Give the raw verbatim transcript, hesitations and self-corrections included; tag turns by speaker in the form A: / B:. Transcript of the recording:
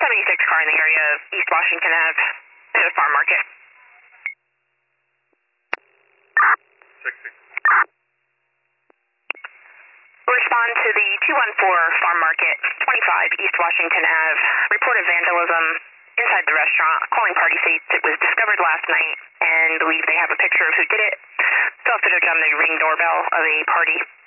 A: seventy-six car in the area of East Washington Ave, near the farm market.
B: sixty.
A: Respond to the two one four Farm Market, twenty-five East Washington Ave. Report of vandalism inside the restaurant. Calling party states it was discovered last night and believe they have a picture of who did it. Still have to note on the ring doorbell of a party.